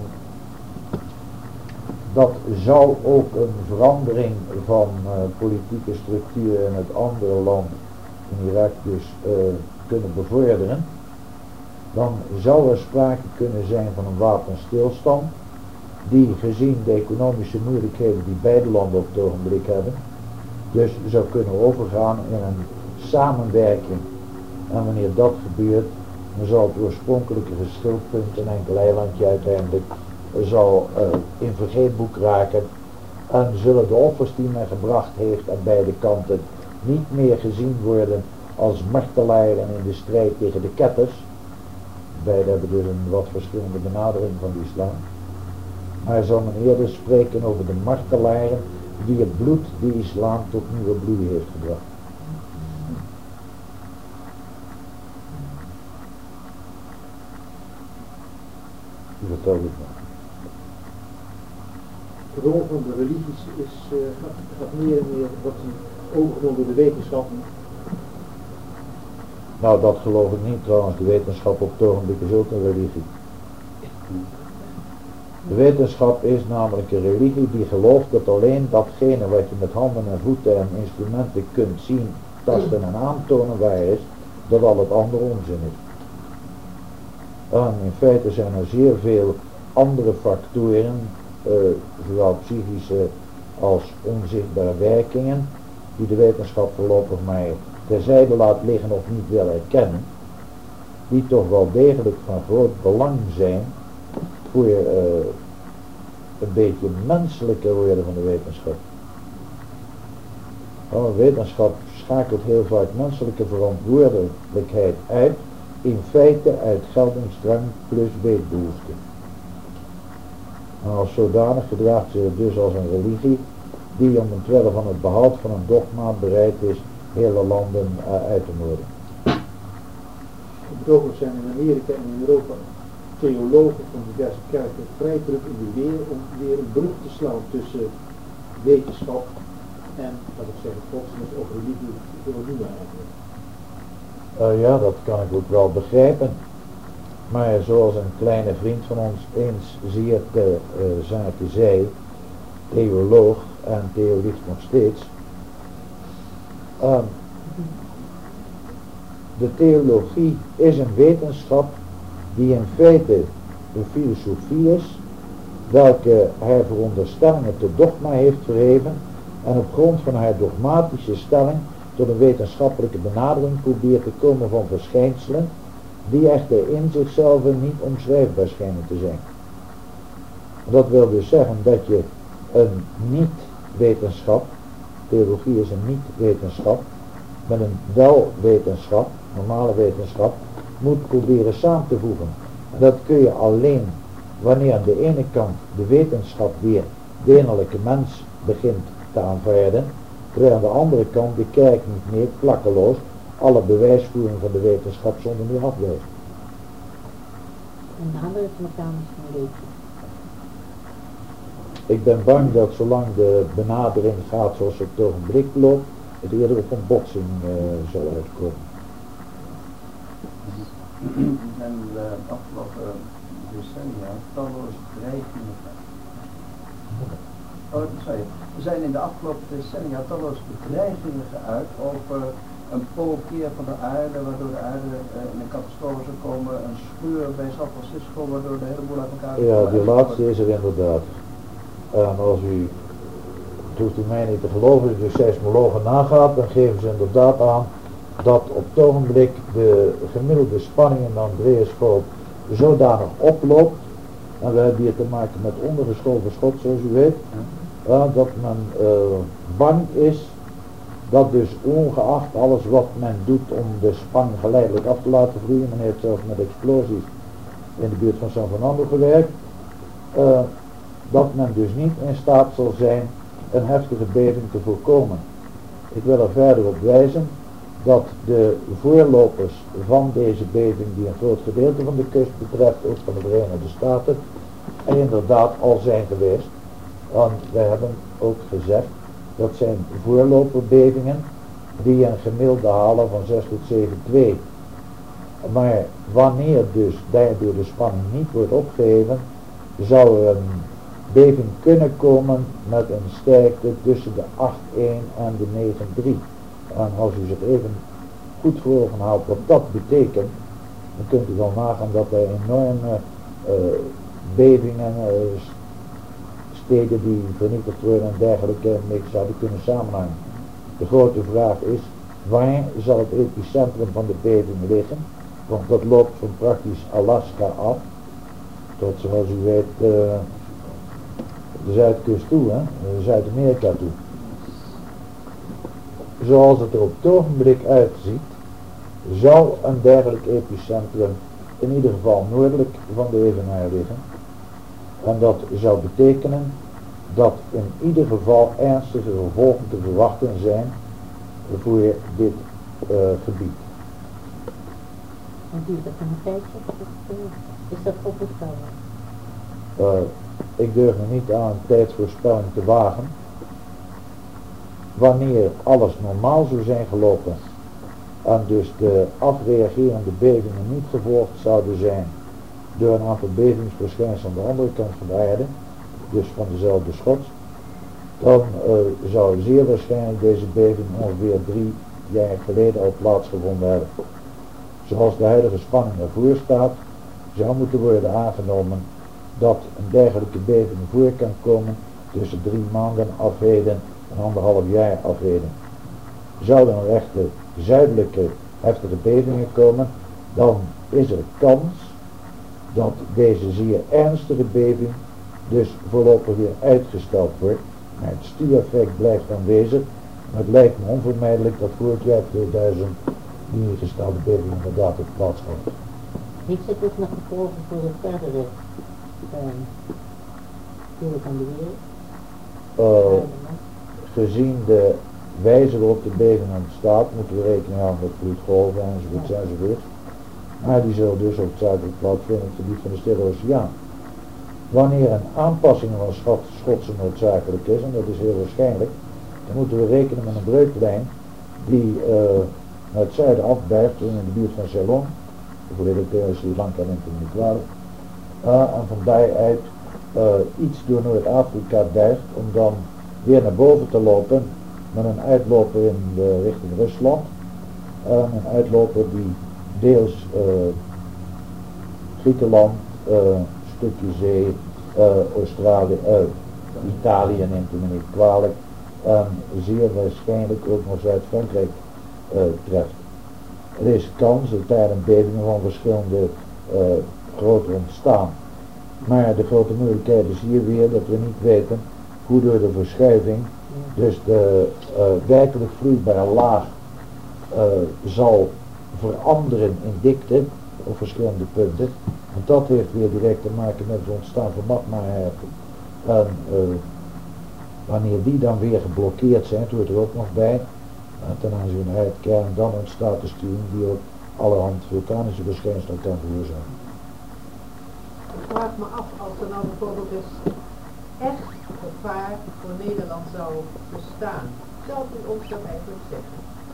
dat zou ook een verandering van uh, politieke structuur in het andere land, in Irak dus, uh, kunnen bevorderen. Dan zou er sprake kunnen zijn van een wapenstilstand, die gezien de economische moeilijkheden die beide landen op het ogenblik hebben, dus zou kunnen overgaan in een samenwerking. En wanneer dat gebeurt, dan zal het oorspronkelijke geschilpunt een enkel eilandje uiteindelijk zal uh, in vergeetboek raken en zullen de offers die men gebracht heeft aan beide kanten niet meer gezien worden als martelaren in de strijd tegen de ketters. Beide hebben dus een wat verschillende benadering van de islam. Maar zal men eerder spreken over de martelaren die het bloed die islam tot nieuwe bloei heeft gebracht. U vertelt het maar. De rol van de religies is, uh, gaat, gaat meer en meer wat overgenomen door de wetenschappen. Nou, dat geloof ik niet trouwens. De wetenschap op het ogenblik is ook een religie. De wetenschap is namelijk een religie die gelooft dat alleen datgene wat je met handen en voeten en instrumenten kunt zien, tasten en aantonen waar is, dat al het andere onzin is. En in feite zijn er zeer veel andere factoren, uh, zowel psychische als onzichtbare werkingen, die de wetenschap voorlopig maar terzijde laat liggen of niet wil erkennen, die toch wel degelijk van groot belang zijn voor uh, een beetje menselijker worden van de wetenschap. Oh, wetenschap schakelt heel vaak menselijke verantwoordelijkheid uit, in feite uit geldingsdrang plus weetbehoefte. En als zodanig gedraagt ze dus als een religie die om het willen van het behoud van een dogma bereid is hele landen uh, uit te moorden. Op het ogenblik zijn in Amerika en in Europa theologen van diverse kerken vrij druk in de weer om weer een brug te slaan tussen wetenschap en, laat ik zeggen, godsdienst of religie, hoe doen we eigenlijk? Uh, ja, dat kan ik ook wel begrijpen. Maar zoals een kleine vriend van ons eens zeer te uh, zaken zei, theoloog en theoloog nog steeds, uh, de theologie is een wetenschap die in feite een filosofie is, welke haar veronderstellingen tot dogma heeft verheven en op grond van haar dogmatische stelling tot een wetenschappelijke benadering probeert te komen van verschijnselen die echter in zichzelf niet omschrijfbaar schijnen te zijn. Dat wil dus zeggen dat je een niet-wetenschap, theologie is een niet-wetenschap, met een wel-wetenschap, normale wetenschap, moet proberen samen te voegen. En dat kun je alleen wanneer aan de ene kant de wetenschap weer de innerlijke mens begint te aanvaarden, terwijl aan de andere kant de kerk niet meer klakkeloos alle bewijsvoering van de wetenschap zonder meer afwijst. En de andere mechanische beweging. Ik ben bang dat zolang de benadering gaat zoals het ogenblik loopt, het eerder op een botsing uh, zal uitkomen. Er zijn de afgelopen decennia talloze dreigingen. Oh, sorry. Er zijn in de afgelopen decennia talloze bedreigingen geuit over een poolkeer van de aarde, waardoor de aarde uh, in een catastrofe zou komen, een scheur bij San Francisco, waardoor de hele boel uit elkaar zou Ja, komen. die laatste is er inderdaad. En als u, het hoeft u mij niet te geloven, als u de seismologen nagaat, dan geven ze inderdaad aan dat op het ogenblik de gemiddelde spanning in de Andreasveld zodanig oploopt, en we hebben hier te maken met ondergeschoven schot zoals u weet, ja, dat men uh, bang is dat dus ongeacht alles wat men doet om de spanning geleidelijk af te laten vloeien, men heeft zelfs met explosies in de buurt van San Fernando gewerkt, uh, dat men dus niet in staat zal zijn een heftige beving te voorkomen. Ik wil er verder op wijzen dat de voorlopers van deze beving, die een groot gedeelte van de kust betreft, ook van de Verenigde Staten, er inderdaad al zijn geweest. Want wij hebben ook gezegd, dat zijn voorloperbevingen die een gemiddelde halen van zes tot zeven komma twee. Maar wanneer dus daardoor de spanning niet wordt opgeheven, zou er een beving kunnen komen met een sterkte tussen de acht komma één en de negen komma drie. En als u zich even goed voor ogen haalt wat dat betekent, dan kunt u wel nagaan dat er enorme uh, bevingen, uh, steden die vernietigd worden en dergelijke mee zouden kunnen samenhangen. De grote vraag is, waar zal het epicentrum van de beving liggen? Want dat loopt van praktisch Alaska af tot, zoals u weet, uh, de zuidkust toe, hè? Zuid-Amerika toe. Zoals het er op het ogenblik uitziet, zou een dergelijk epicentrum in ieder geval noordelijk van de evenaar liggen. En dat zou betekenen dat in ieder geval ernstige gevolgen te verwachten zijn voor dit uh, gebied. En duurt dat een tijdje? Is dat voorspelbaar? Uh, ik durf me niet aan een tijdsvoorspelling te wagen. Wanneer alles normaal zou zijn gelopen en dus de afreagerende bevingen niet gevolgd zouden zijn door een aantal bevingsverschijnselen aan de andere kant van de aarde, dus van dezelfde schots, dan uh, zou zeer waarschijnlijk deze beving ongeveer drie jaar geleden al plaatsgevonden hebben. Zoals de huidige spanning ervoor staat, zou moeten worden aangenomen dat een dergelijke beving voor kan komen tussen drie maanden afheden en anderhalf jaar afheden. Zouden er echte zuidelijke heftige bevingen komen, dan is er kans dat deze zeer ernstige beving dus voorlopig weer uitgesteld wordt. Maar het stuureffect blijft aanwezig, maar het lijkt me onvermijdelijk dat voor het jaar tweeduizend die ingestelde beving inderdaad op plaats gaat. Heeft het ook nog gevolgen voor het verdere uh, deel van de wereld? Uh, gezien de wijze waarop de beving ontstaat, moeten we rekening houden met vloedgolven enzovoort enzovoort. Maar die zullen dus op het zuidelijk plaatsvinden op het gebied van de Stille Oceaan. Wanneer een aanpassing van schot, schotsen noodzakelijk is, en dat is heel waarschijnlijk, dan moeten we rekenen met een breuklijn die uh, naar het zuiden afbuigt in de buurt van Ceylon, volledig tegen Sri Lanka en Indonesia, uh, en van daaruit uh, iets door Noord-Afrika duigt om dan weer naar boven te lopen met een uitloper in de richting Rusland, uh, een uitloper die deels uh, Griekenland, uh, stukje zee, uh, Australië, uh, Italië neemt u me niet kwalijk, en zeer waarschijnlijk ook nog Zuid-Frankrijk uh, treft. Er is kans dat daar een bevingen van verschillende uh, grootte ontstaan. Maar de grote moeilijkheid is hier weer dat we niet weten hoe door de verschuiving dus de uh, werkelijk vloeibare laag uh, zal veranderen in dikte op verschillende punten. En dat heeft weer direct te maken met het ontstaan van magmaherten. En uh, wanneer die dan weer geblokkeerd zijn, het hoort er ook nog bij, En ten aanzien van het kern, dan ontstaat de stuwing die ook allerhand vulkanische verschijnselen kan veroorzaken. Ik vraag me af, als er nou bijvoorbeeld eens echt gevaar voor Nederland zou bestaan, zou u ons dat eigenlijk zeggen?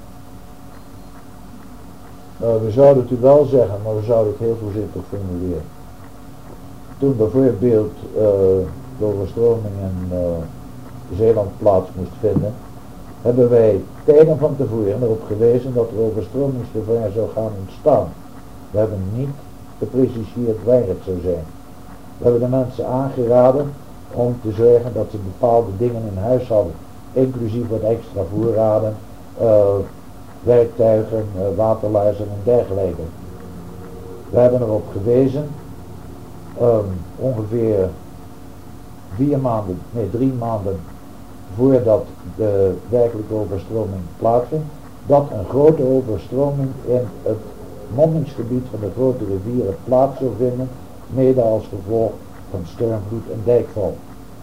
Nou, we zouden het u wel zeggen, maar we zouden het heel voorzichtig formuleren. Toen bijvoorbeeld uh, de overstroming in uh, Zeeland plaats moest vinden, hebben wij tijden van tevoren erop gewezen dat er overstromingsgevaar zou gaan ontstaan. We hebben niet gepreciseerd waar het zou zijn. We hebben de mensen aangeraden om te zorgen dat ze bepaalde dingen in huis hadden, inclusief wat extra voorraden, uh, werktuigen, uh, waterluizen en dergelijke. We hebben erop gewezen, um, ongeveer vier maanden, nee drie maanden voordat de werkelijke overstroming plaatsvindt, dat een grote overstroming in het mondingsgebied van de grote rivieren plaats zou vinden, mede als gevolg van stormvloed en dijkval.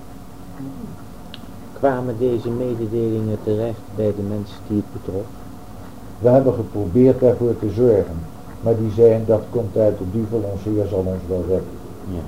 Kwamen deze mededelingen terecht bij de mensen die het betrof? We hebben geprobeerd daarvoor te zorgen, maar die zijn, dat komt uit de duivel, ons Heer zal ons wel redden. Ja.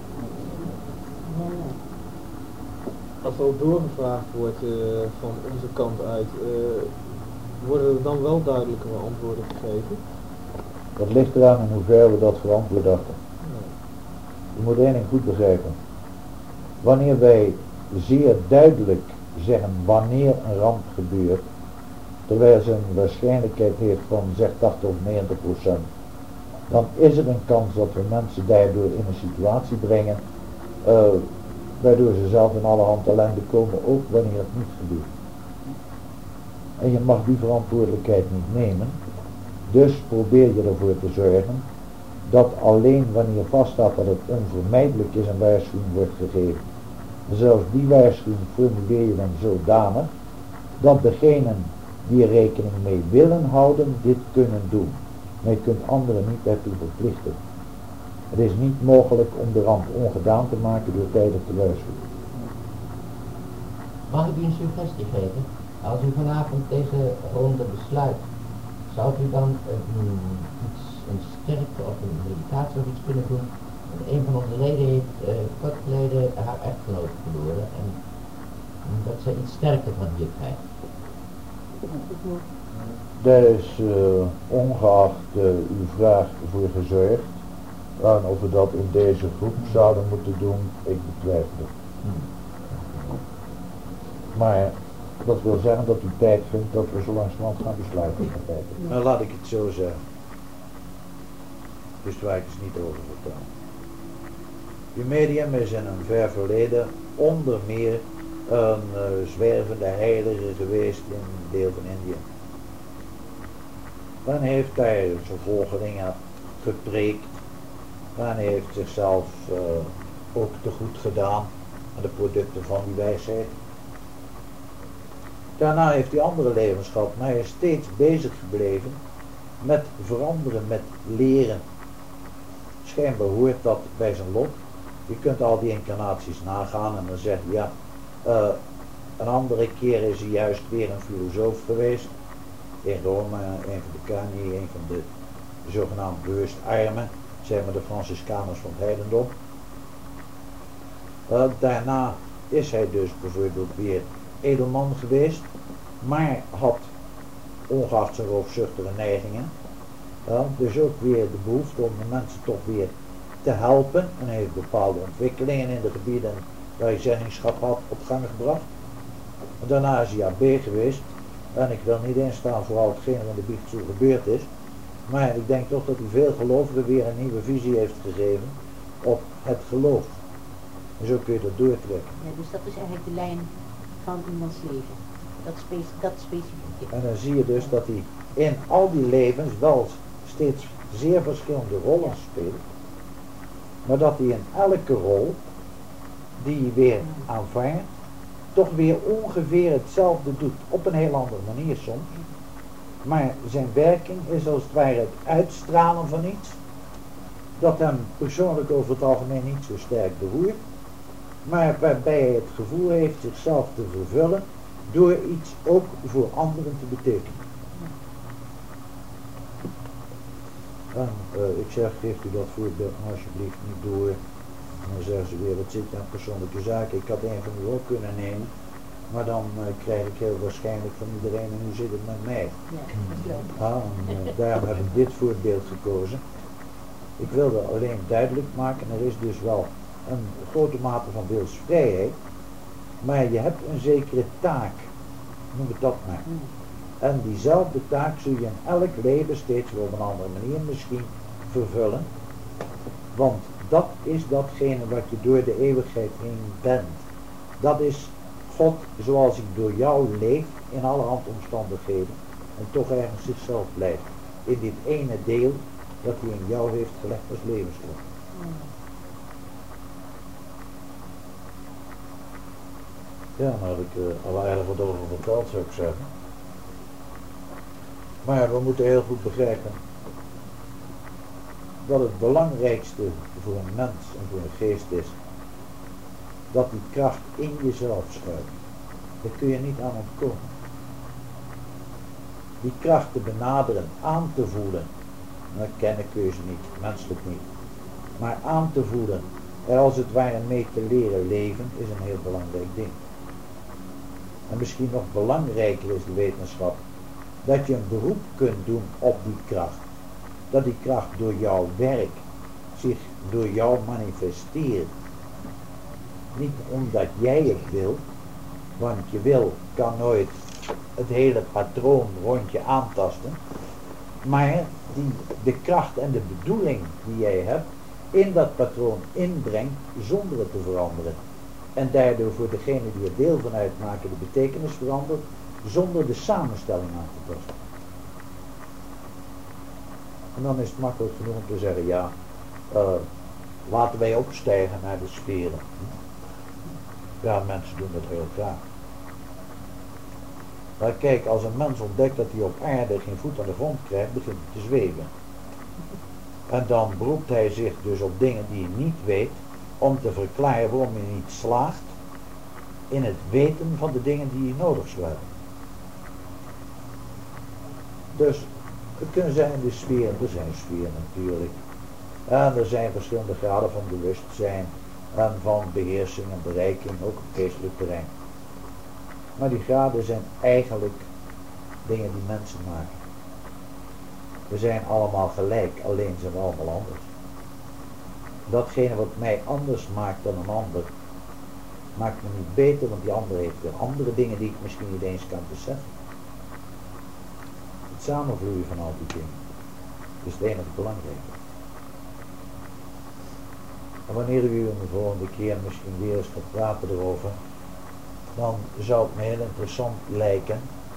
Als er ook doorgevraagd wordt uh, van onze kant uit, uh, worden er dan wel duidelijkere antwoorden gegeven? Dat ligt eraan in hoeverre we dat verantwoord dachten. Je moet één ding goed begrijpen. Wanneer wij zeer duidelijk zeggen wanneer een ramp gebeurt, terwijl ze een waarschijnlijkheid heeft van zeg tachtig of negentig procent, dan is er een kans dat we mensen daardoor in een situatie brengen uh, waardoor ze zelf in allerhand ellende komen, ook wanneer het niet gebeurt. En je mag die verantwoordelijkheid niet nemen, dus probeer je ervoor te zorgen dat alleen wanneer vaststaat dat het onvermijdelijk is een waarschuwing wordt gegeven. En zelfs die waarschuwing formuleer je dan zodanig dat degenen die er rekening mee willen houden dit kunnen doen. Maar je kunt anderen niet daartoe verplichten. Het is niet mogelijk om de ramp ongedaan te maken door tijdig te waarschuwen. Mag ik u een suggestie geven? Als u vanavond deze ronde besluit, zou u dan een, iets, een sterkte of een meditatie of iets kunnen doen? Want een van onze leden heeft uh, kort geleden haar echtgenoot verloren en dat zij iets sterker van hier krijgt. Daar is uh, ongeacht uh, uw vraag voor gezorgd. En of we dat in deze groep zouden moeten doen, ik betwijfel het. Maar dat wil zeggen dat u tijd vindt dat we zo langzamerhand gaan besluiten. Nou, laat ik het zo zeggen. Dus waar ik het niet over vertel. Uw medium is in een ver verleden onder meer een uh, zwervende heilige geweest in een deel van India. Dan heeft hij zijn volgelingen gepreekt. En hij heeft zichzelf uh, ook te goed gedaan aan de producten van die wijsheid. Daarna heeft hij andere levens gehad, maar hij is steeds bezig gebleven met veranderen, met leren. Schijnbaar hoort dat bij zijn lot. Je kunt al die incarnaties nagaan en dan zeg je, ja, uh, een andere keer is hij juist weer een filosoof geweest. In Rome, een van de Cani, een van de zogenaamd bewust armen, zijn maar de Franciscaners van het heidendom. Uh, daarna is hij dus bijvoorbeeld weer edelman geweest, maar had ongeacht zijn roofzuchtige neigingen, uh, dus ook weer de behoefte om de mensen toch weer te helpen en hij heeft bepaalde ontwikkelingen in de gebieden waar hij zeggenschap had op gang gebracht. En daarna is hij A B geweest en ik wil niet instaan voor al hetgeen er in de biecht zo gebeurd is, maar ik denk toch dat hij veel gelovigen weer een nieuwe visie heeft gegeven op het geloof. En zo kun je dat doortrekken. Ja, dus dat is eigenlijk de lijn van iemands leven. Dat, spe dat specifieke. En dan zie je dus dat hij in al die levens wel steeds zeer verschillende rollen ja. speelt. Maar dat hij in elke rol die hij weer aanvaardt, toch weer ongeveer hetzelfde doet. Op een heel andere manier soms. Maar zijn werking is als het ware het uitstralen van iets. Dat hem persoonlijk over het algemeen niet zo sterk beroert. Maar waarbij hij het gevoel heeft zichzelf te vervullen door iets ook voor anderen te betekenen. En uh, ik zeg, geeft u dat voorbeeld maar alsjeblieft niet door. En dan zeggen ze weer, wat zit je aan persoonlijke zaken? Ik had een van u ook kunnen nemen. Maar dan uh, krijg ik heel waarschijnlijk van iedereen en nu zit het met mij. Ja, dat is leuk. Ah, en, uh, daarom heb ik dit voorbeeld gekozen. Ik wilde alleen duidelijk maken, er is dus wel een grote mate van wilsvrijheid, maar je hebt een zekere taak, noem het dat maar. En diezelfde taak zul je in elk leven steeds wel op een andere manier misschien vervullen, want dat is datgene wat je door de eeuwigheid heen bent. Dat is God zoals hij door jou leeft in allerhand omstandigheden en toch ergens zichzelf blijft. In dit ene deel dat hij in jou heeft gelegd als levensgrond. Ja, daar heb ik uh, al eigenlijk wat over verteld, zou ik zeggen. Maar we moeten heel goed begrijpen dat het belangrijkste voor een mens en voor een geest is dat die kracht in jezelf schuilt. Daar kun je niet aan ontkomen. Die kracht te benaderen, aan te voelen, nou, kennen kun je ze niet, menselijk niet, maar aan te voelen, er als het ware mee te leren leven, is een heel belangrijk ding. En misschien nog belangrijker is de wetenschap, dat je een beroep kunt doen op die kracht. Dat die kracht door jouw werk zich door jou manifesteert. Niet omdat jij het wil, want je wil kan nooit het hele patroon rond je aantasten, maar die de kracht en de bedoeling die jij hebt in dat patroon inbrengt zonder het te veranderen. En daardoor voor degene die er deel van uitmaken de betekenis verandert zonder de samenstelling aan te tasten. En dan is het makkelijk genoeg om te zeggen, ja, uh, laten wij opstijgen naar de sferen. Ja, mensen doen dat heel graag. Maar kijk, als een mens ontdekt dat hij op aarde geen voet aan de grond krijgt, begint hij te zweven. En dan beroept hij zich dus op dingen die hij niet weet, om te verklaren waarom hij niet slaagt in het weten van de dingen die hij nodig zou hebben. Dus het kunnen zijn de sferen, er zijn sferen natuurlijk. En er zijn verschillende graden van bewustzijn en van beheersing en bereiking, ook op geestelijk terrein. Maar die graden zijn eigenlijk dingen die mensen maken. We zijn allemaal gelijk, alleen zijn we allemaal anders. Datgene wat mij anders maakt dan een ander, maakt me niet beter, want die ander heeft weer andere dingen die ik misschien niet eens kan beseffen. Het samenvloeien van al die dingen is het enige belangrijke. En wanneer u de volgende keer misschien weer eens gaat praten erover, dan zou het me heel interessant lijken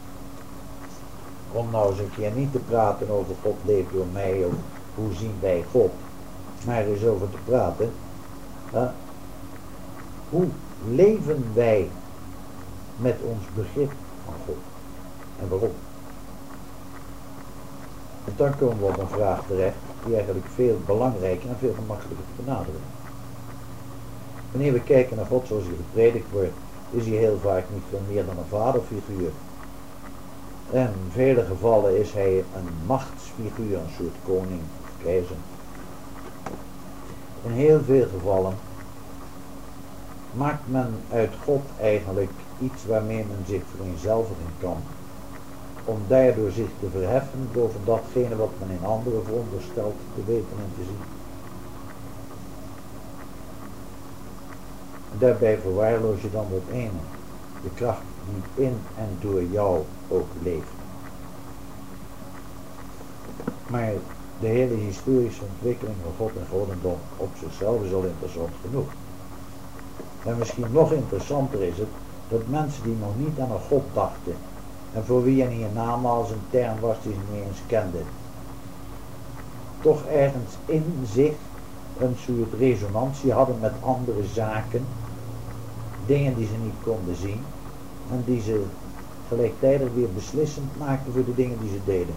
om nou eens een keer niet te praten over God leeft door mij of hoe zien wij God, maar er eens over te praten. Hè? Hoe leven wij met ons begrip van God en waarom? En dan komen we op een vraag terecht die eigenlijk veel belangrijker en veel gemakkelijker te benaderen. Wanneer we kijken naar God zoals hij gepredikt wordt, is hij heel vaak niet veel meer dan een vaderfiguur. En in vele gevallen is hij een machtsfiguur, een soort koning of keizer. In heel veel gevallen maakt men uit God eigenlijk iets waarmee men zich vereenzelvigen kan, om daardoor zich te verheffen boven datgene wat men in anderen veronderstelt te weten en te zien. En daarbij verwaarloos je dan dat ene, de kracht die in en door jou ook leeft. Maar de hele historische ontwikkeling van God en Godendom op zichzelf is al interessant genoeg. En misschien nog interessanter is het dat mensen die nog niet aan een God dachten en voor wie een hiernamaals een term was die ze niet eens kenden, toch ergens in zich een soort resonantie hadden met andere zaken, dingen die ze niet konden zien en die ze gelijktijdig weer beslissend maakten voor de dingen die ze deden.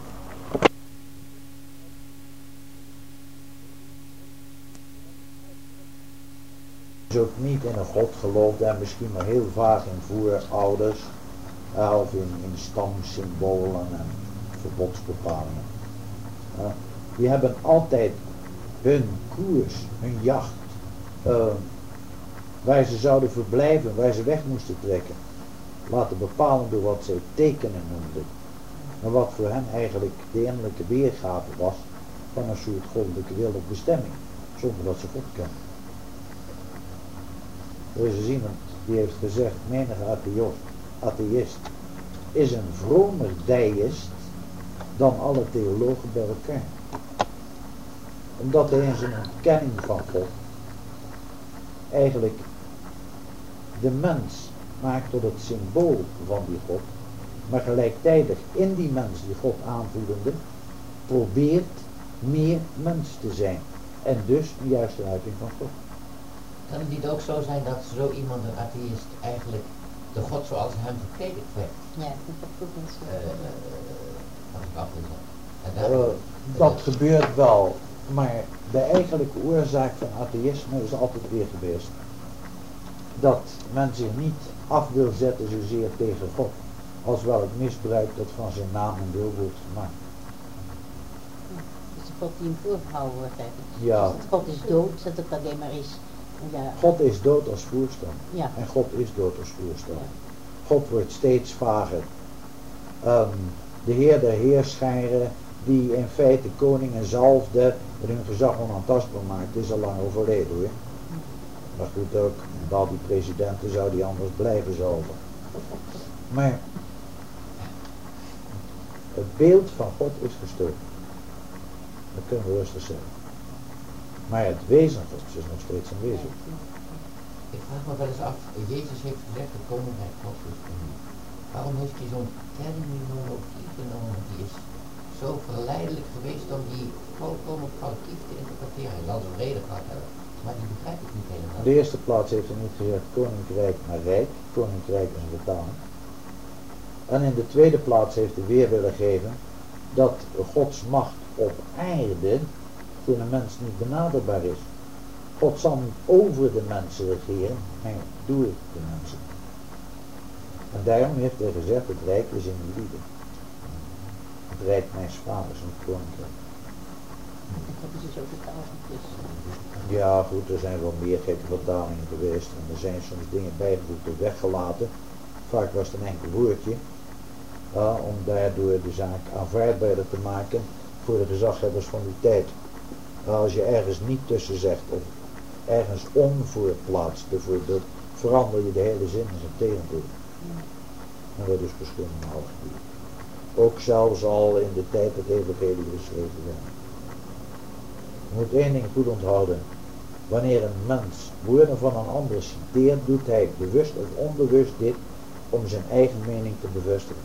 Dus ook niet in een God geloofde en misschien maar heel vaag in voorouders uh, of in, in stamsymbolen en verbodsbepalingen. Uh, Die hebben altijd hun koers, hun jacht, uh, waar ze zouden verblijven, waar ze weg moesten trekken, laten bepalen door wat zij tekenen noemden. Maar wat voor hen eigenlijk de innerlijke weergave was van een soort goddelijke wil of bestemming, zonder dat ze God kennen. Er is dus iemand die heeft gezegd, menige atheïst, atheïst is een vromer deïst dan alle theologen bij elkaar. Omdat hij in zijn ontkenning van God eigenlijk de mens maakt tot het symbool van die God, maar gelijktijdig in die mens die God aanvoelende probeert meer mens te zijn en dus een juiste uiting van God. Kan het niet ook zo zijn dat zo iemand, een atheïst, eigenlijk de God zoals hem gepredikt werd? Ja, dat is niet zo. Als ik afgezet. Uh, dat gebeurt wel, maar de eigenlijke oorzaak van atheïsme is altijd weer geweest dat men zich niet af wil zetten zozeer tegen God, als wel het misbruik dat van zijn naam en wil wordt gemaakt. Dus de God die hem voorgehouden wordt eigenlijk. Ja. Dus dat God is dood, dat het alleen maar is. Ja. God is dood als voorstander. Ja. En God is dood als voorstander. Ja. God wordt steeds vager. Um, de Heer der Heerscharen, die in feite koningen zalfde en hun gezag onaantastbaar maakte, is al lang overleden hoor. Maar goed ook, met al die presidenten zou die anders blijven zalven. Maar het beeld van God is gestoord. Dat kunnen we rustig zeggen. Maar het wezen Gods is nog steeds een wezen. Ik vraag me wel eens af, Jezus heeft gezegd, het koninkrijk Gods is in u. Waarom heeft hij zo'n terminologie genomen? Die is zo verleidelijk geweest om die volkomen foutief te interpreteren. Hij zal ze vrede gehad hebben, maar die begrijp ik niet helemaal. In de eerste plaats heeft hij niet gezegd koninkrijk, maar rijk. Koninkrijk is een vertaling. En in de tweede plaats heeft hij weer willen geven dat Gods macht op aarde voor de mens niet benaderbaar is. God zal niet over de mensen regeren, maar door de mensen. En daarom heeft hij gezegd, het rijk is in de lieden. Het rijk mijns vaders, een koninkrijk. Dat hebben ze zo vertaald. Dus. Ja goed, er zijn wel meer gekke vertalingen geweest en er zijn soms dingen bijgevoegd of weggelaten. Vaak was het een enkel woordje, uh, om daardoor de zaak aanvaardbaarder te maken voor de gezaghebbers van die tijd. Uh, als je ergens niet tussen zegt of ergens onvoor plaatst bijvoorbeeld, verander je de hele zin in zijn tegendeel. En dat is verschillende gebeurd. Ook zelfs al in de tijd dat evangelie geschreven werd. Je moet één ding goed onthouden. Wanneer een mens woorden van een ander citeert, doet hij bewust of onbewust dit om zijn eigen mening te bevestigen.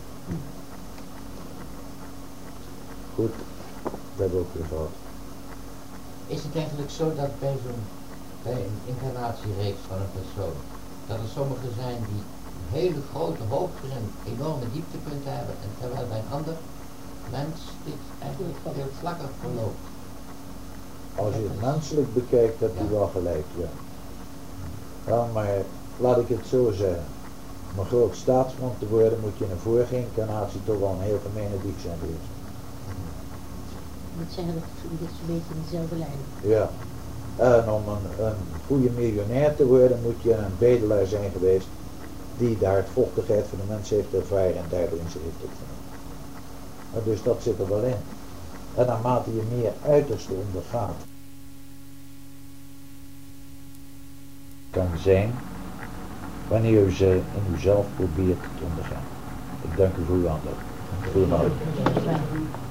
Goed, dat hebben we ook weer gehad. Is het eigenlijk zo dat bij zo'n bij een incarnatiereeks van een persoon, dat er sommigen zijn die hele grote hoogtes en enorme dieptepunten hebben, en terwijl bij een ander mens dit eigenlijk veel vlakker verloopt? Als je het menselijk bekijkt, heb je ja. wel gelijk, ja. Ja, maar laat ik het zo zeggen. Om een groot staatsman te worden, moet je in een vorige incarnatie toch wel een heel gemene dief zijn geweest. Ik moet zeggen dat het dit zo'n beetje in dezelfde lijn. Ja. En om een, een goede miljonair te worden, moet je een bedelaar zijn geweest die de hardvochtigheid van de mens heeft ervaren en daardoor in zich heeft opgenomen. Dus dat zit er wel in. En naarmate je meer uiterste ondergaat, kan zijn wanneer u ze in uzelf probeert te ondergaan. Ik dank u voor uw aandacht. Goedemorgen.